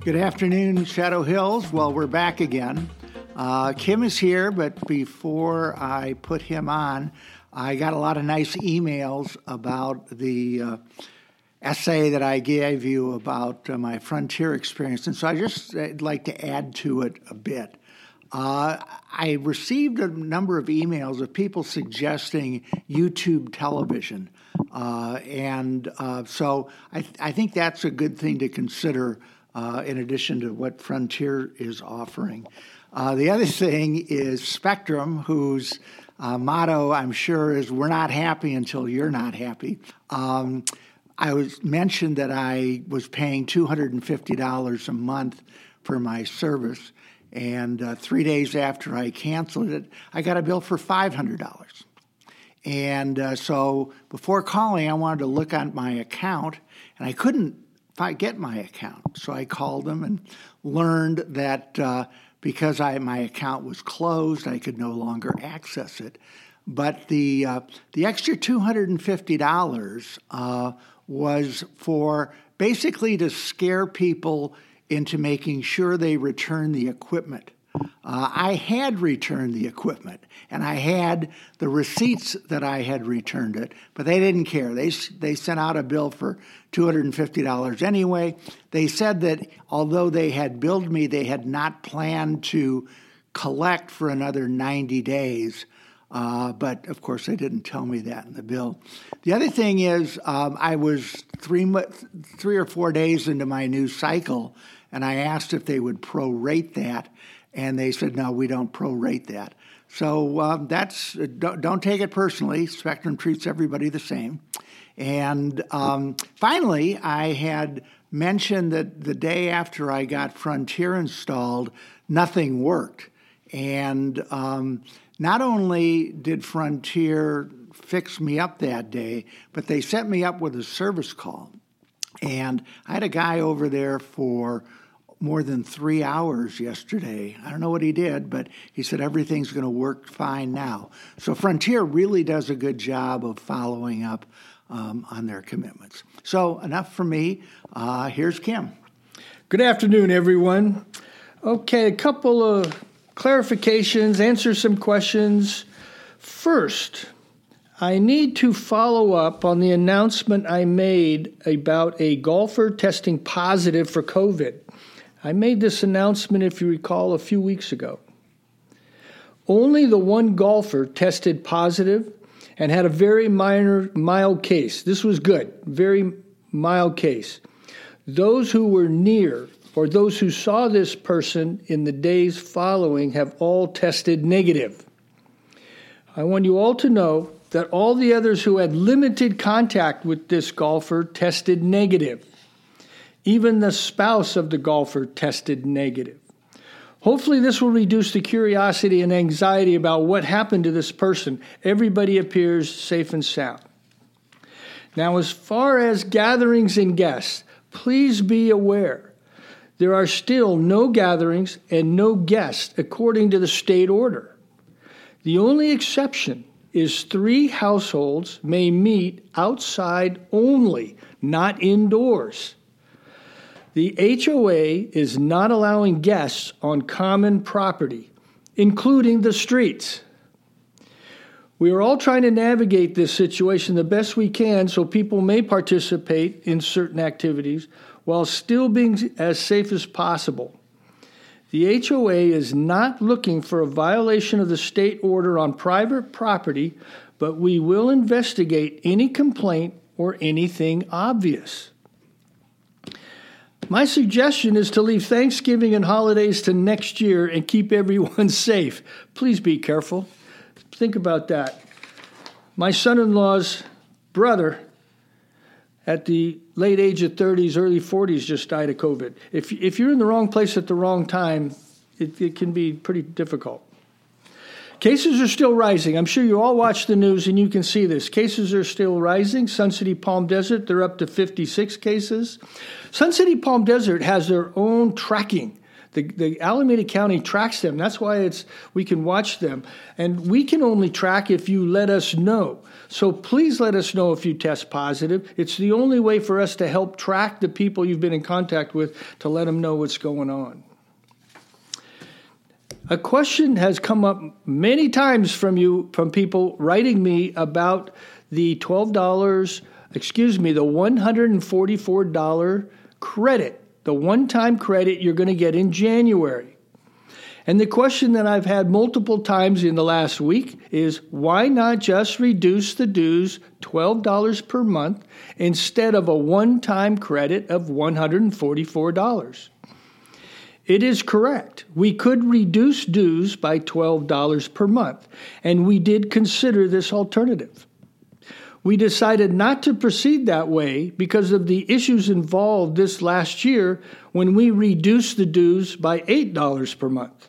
Good afternoon, Shadow Hills. Well, we're back again. Kim is here, but before I put him on, I got a lot of nice emails about the essay that I gave you about my Frontier experience, and so I'd like to add to it a bit. I received a number of emails of people suggesting YouTube television, so I think that's a good thing to consider in addition to what Frontier is offering. The other thing is Spectrum, whose motto, I'm sure, is "We're not happy until you're not happy." I was mentioned that I was paying $250 a month for my service, and 3 days after I canceled it, I got a bill for $500. And so before calling, I wanted to look at my account, and I couldn't get my account. So I called them and learned that because my account was closed, I could no longer access it. But the extra $250 was for basically to scare people into making sure they return the equipment. I had returned the equipment, and I had the receipts that I had returned it, but they didn't care. They sent out a bill for $250 anyway. They said that although they had billed me, they had not planned to collect for another 90 days. But, of course, they didn't tell me that in the bill. The other thing is I was 3 or 4 days into my new cycle, and I asked if they would prorate that, and they said, no, we don't prorate that. So don't take it personally. Spectrum treats everybody the same. And finally, I had mentioned that the day after I got Frontier installed, nothing worked. And not only did Frontier fix me up that day, but they set me up with a service call. And I had a guy over there for more than 3 hours yesterday. I don't know what he did, but he said everything's going to work fine now. So Frontier really does a good job of following up on their commitments. So enough from me. Here's Kim. Good afternoon, everyone. Okay, a couple of clarifications, answer some questions. First, I need to follow up on the announcement I made about a golfer testing positive for COVID. I made this announcement, if you recall, a few weeks ago. Only the one golfer tested positive and had a very mild case. This was good, very mild case. Those who were near or those who saw this person in the days following have all tested negative. I want you all to know that all the others who had limited contact with this golfer tested negative. Even the spouse of the golfer tested negative. Hopefully this will reduce the curiosity and anxiety about what happened to this person. Everybody appears safe and sound. Now, as far as gatherings and guests, please be aware there are still no gatherings and no guests according to the state order. The only exception is 3 households may meet outside only, not indoors. The HOA is not allowing guests on common property, including the streets. We are all trying to navigate this situation the best we can so people may participate in certain activities while still being as safe as possible. The HOA is not looking for a violation of the state order on private property, but we will investigate any complaint or anything obvious. My suggestion is to leave Thanksgiving and holidays to next year and keep everyone safe. Please be careful. Think about that. My son-in-law's brother at the late age of 30s, early 40s just died of COVID. If you're in the wrong place at the wrong time, it can be pretty difficult. Cases are still rising. I'm sure you all watch the news and you can see this. Cases are still rising. Sun City, Palm Desert, they're up to 56 cases. Sun City, Palm Desert has their own tracking. The Alameda County tracks them. That's why we can watch them. And we can only track if you let us know. So please let us know if you test positive. It's the only way for us to help track the people you've been in contact with to let them know what's going on. A question has come up many times from people writing me about the the $144 credit, the one-time credit you're going to get in January. And the question that I've had multiple times in the last week is, why not just reduce the dues $12 per month instead of a one-time credit of $144? It is correct. We could reduce dues by $12 per month, and we did consider this alternative. We decided not to proceed that way because of the issues involved this last year when we reduced the dues by $8 per month.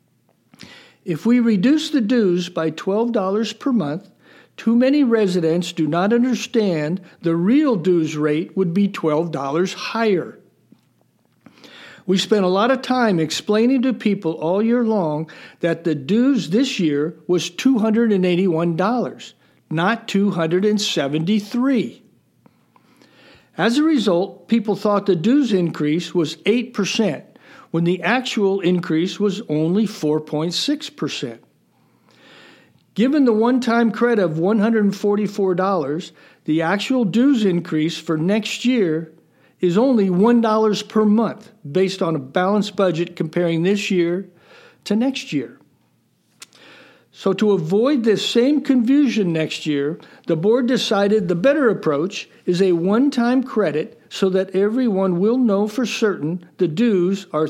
If we reduce the dues by $12 per month, too many residents do not understand the real dues rate would be $12 higher. We spent a lot of time explaining to people all year long that the dues this year was $281, not $273. As a result, people thought the dues increase was 8%, when the actual increase was only 4.6%. Given the one-time credit of $144, the actual dues increase for next year is only $1 per month based on a balanced budget comparing this year to next year. So to avoid this same confusion next year, the board decided the better approach is a one-time credit so that everyone will know for certain the dues are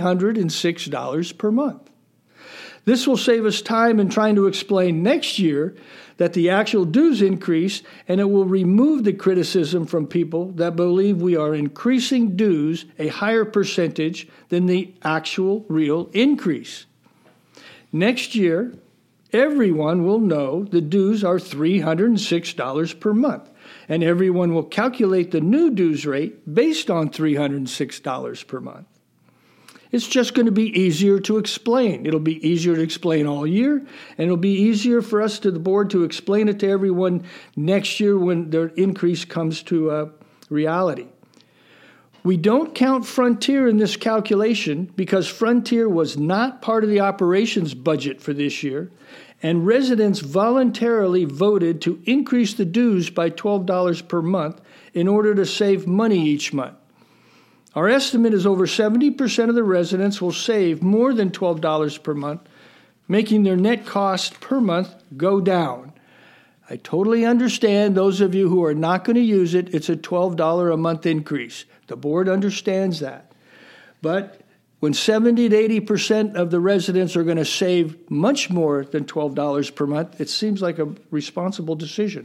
$306 per month. This will save us time in trying to explain next year that the actual dues increase, and it will remove the criticism from people that believe we are increasing dues a higher percentage than the actual real increase. Next year, everyone will know the dues are $306 per month, and everyone will calculate the new dues rate based on $306 per month. It's just going to be easier to explain. It'll be easier to explain all year, and it'll be easier for us to the board to explain it to everyone next year when their increase comes to reality. We don't count Frontier in this calculation because Frontier was not part of the operations budget for this year, and residents voluntarily voted to increase the dues by $12 per month in order to save money each month. Our estimate is over 70% of the residents will save more than $12 per month, making their net cost per month go down. I totally understand those of you who are not going to use it, it's a $12 a month increase. The board understands that. But when 70 to 80% of the residents are going to save much more than $12 per month, it seems like a responsible decision.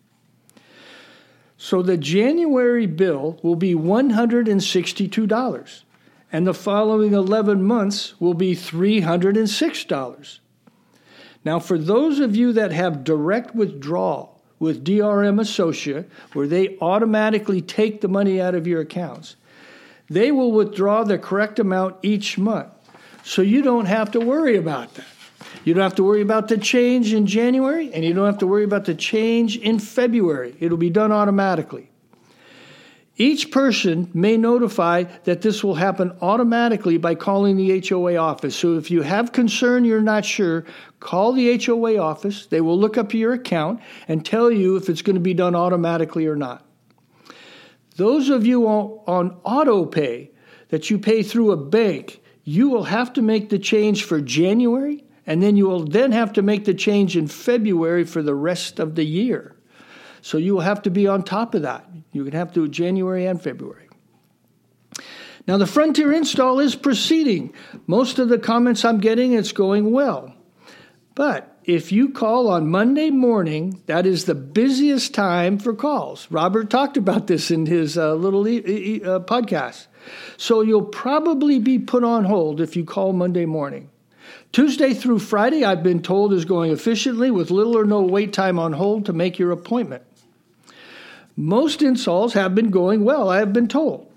So the January bill will be $162, and the following 11 months will be $306. Now, for those of you that have direct withdrawal with DRM Associate, where they automatically take the money out of your accounts, they will withdraw the correct amount each month, so you don't have to worry about that. You don't have to worry about the change in January, and you don't have to worry about the change in February. It'll be done automatically. Each person may notify that this will happen automatically by calling the HOA office. So if you have concern, you're not sure, call the HOA office. They will look up your account and tell you if it's going to be done automatically or not. Those of you on auto pay that you pay through a bank, you will have to make the change for January, and then you will then have to make the change in February for the rest of the year. So you will have to be on top of that. You can have to do January and February. Now the Frontier install is proceeding. Most of the comments I'm getting, it's going well. But if you call on Monday morning, that is the busiest time for calls. Robert talked about this in his little podcast. So you'll probably be put on hold if you call Monday morning. Tuesday through Friday, I've been told, is going efficiently with little or no wait time on hold to make your appointment. Most installs have been going well, I have been told.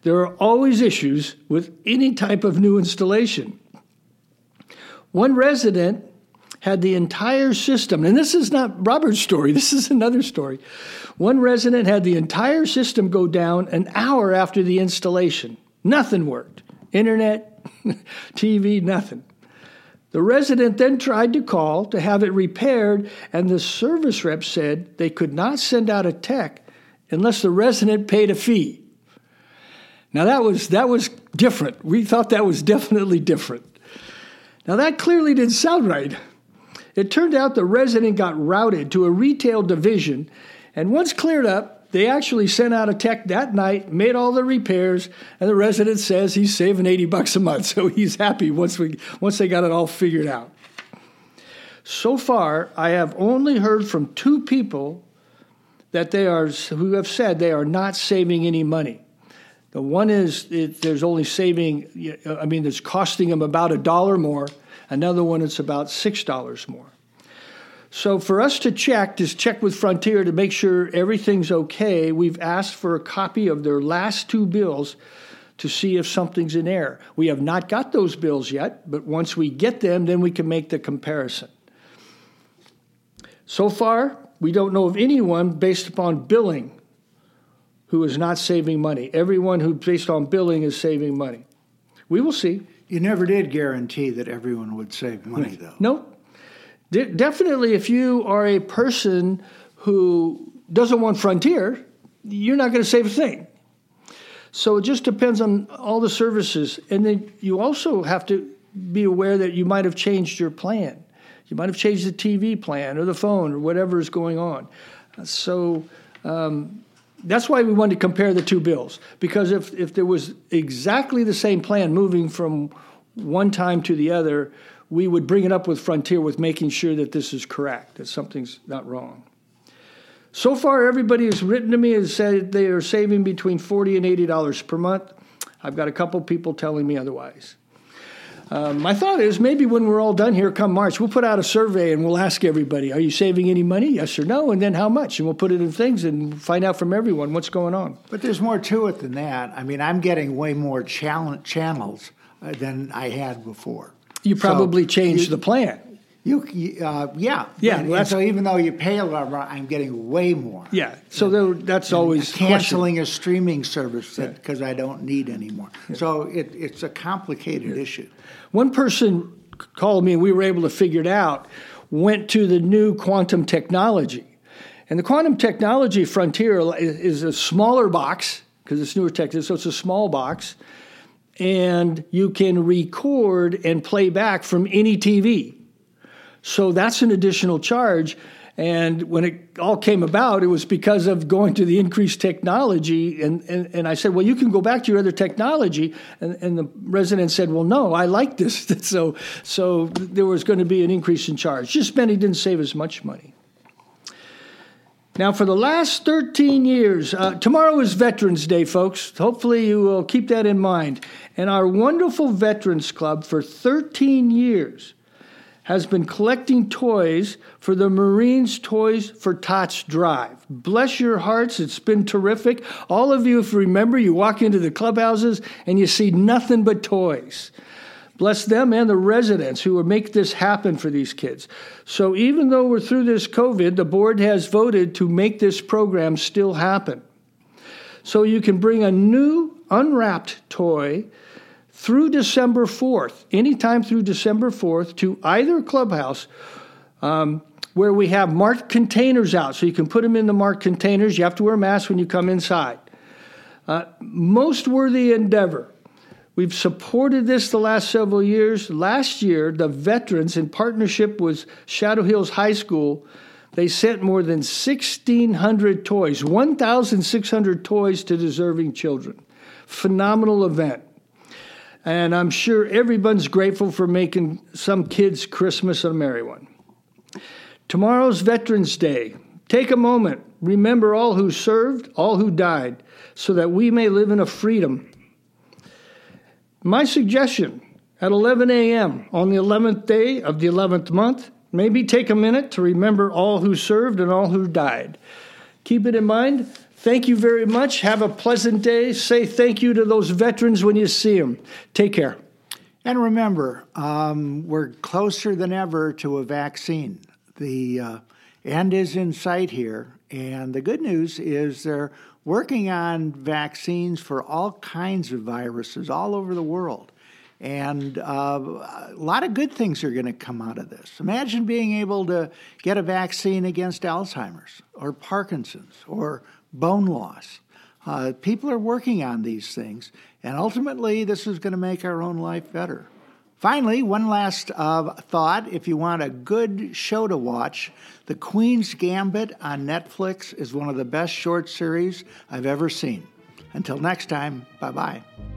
There are always issues with any type of new installation. One resident had the entire system, and this is not Robert's story, this is another story. One resident had the entire system go down an hour after the installation. Nothing worked. Internet, TV, nothing. The resident then tried to call to have it repaired, and the service rep said they could not send out a tech unless the resident paid a fee. Now that was different. We thought that was definitely different. Now that clearly didn't sound right. It turned out the resident got routed to a retail division, and once cleared up, they actually sent out a tech that night, made all the repairs, and the resident says he's saving $80 a month, so he's happy once they got it all figured out. So far, I have only heard from 2 people who have said they are not saving any money. The one is there's only saving, it's costing them about $1 more. Another one, it's about $6 more. So for us to check with Frontier to make sure everything's okay, we've asked for a copy of their last 2 bills to see if something's in error. We have not got those bills yet, but once we get them, then we can make the comparison. So far, we don't know of anyone based upon billing who is not saving money. Everyone who based on billing is saving money. We will see. You never did guarantee that everyone would save money, though. No. Definitely, if you are a person who doesn't want Frontier, you're not going to save a thing. So it just depends on all the services. And then you also have to be aware that you might have changed your plan. You might have changed the TV plan or the phone or whatever is going on. So that's why we wanted to compare the 2 bills. Because if there was exactly the same plan moving from one time to the other, we would bring it up with Frontier with making sure that this is correct, that something's not wrong. So far, everybody who's written to me has said they are saving between $40 and $80 per month. I've got a couple people telling me otherwise. My thought is maybe when we're all done here come March, we'll put out a survey and we'll ask everybody, are you saving any money? Yes or no? And then how much? And we'll put it in things and find out from everyone what's going on. But there's more to it than that. I'm getting way more channels than I had before. You probably changed the plan. Yeah. Well, so even though you pay a lot more, I'm getting way more. Yeah. So that's always canceling a streaming service because I don't need anymore. Yeah. So it's a complicated issue. One person called me, and we were able to figure it out, went to the new quantum technology. And the quantum technology Frontier is a smaller box because it's newer tech, so it's a small box. And you can record and play back from any TV. So that's an additional charge. And when it all came about, it was because of going to the increased technology. And I said, well, you can go back to your other technology. And the resident said, well, no, I like this. So there was going to be an increase in charge. Just meant he didn't save as much money. Now, for the last 13 years, tomorrow is Veterans Day, folks. Hopefully you will keep that in mind. And our wonderful Veterans Club for 13 years has been collecting toys for the Marines Toys for Tots Drive. Bless your hearts, it's been terrific. All of you, if you remember, you walk into the clubhouses and you see nothing but toys. Bless them and the residents who will make this happen for these kids. So even though we're through this COVID, the board has voted to make this program still happen. So you can bring a new unwrapped toy through December 4th, anytime through December 4th, to either clubhouse where we have marked containers out. So you can put them in the marked containers. You have to wear a mask when you come inside. Most worthy endeavor. We've supported this the last several years. Last year, the veterans, in partnership with Shadow Hills High School, they sent more than 1,600 toys, 1,600 toys to deserving children. Phenomenal event. And I'm sure everyone's grateful for making some kids' Christmas a merry one. Tomorrow's Veterans Day. Take a moment. Remember all who served, all who died, so that we may live in a freedom. My suggestion, at 11 a.m. on the 11th day of the 11th month, maybe take a minute to remember all who served and all who died. Keep it in mind. Thank you very much. Have a pleasant day. Say thank you to those veterans when you see them. Take care. And remember, we're closer than ever to a vaccine. The end is in sight here. And the good news is they're working on vaccines for all kinds of viruses all over the world. And a lot of good things are going to come out of this. Imagine being able to get a vaccine against Alzheimer's or Parkinson's or bone loss. People are working on these things, and ultimately this is going to make our own life better. Finally, one last thought. If you want a good show to watch, The Queen's Gambit on Netflix is one of the best short series I've ever seen. Until next time, bye-bye.